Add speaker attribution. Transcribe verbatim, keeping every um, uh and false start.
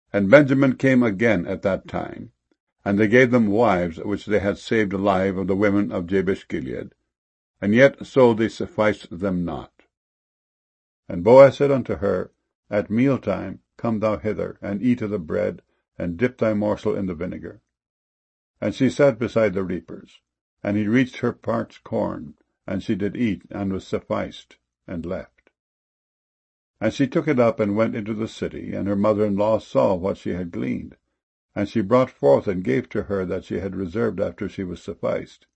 Speaker 1: And Benjamin came again at that time, and they gave them wives which they had saved alive of the women of Jabesh-Gilead, and yet so they sufficed them not. And Boaz said unto her, At mealtime come thou hither, and eat of the bread, and dip thy morsel in the vinegar. And she sat beside the reapers, and he reached her parched corn, and she did eat, and was sufficed, and left. And she took it up, and went into the city, and her mother-in-law saw what she had gleaned. And she brought forth and gave to her that she had reserved after she was sufficed.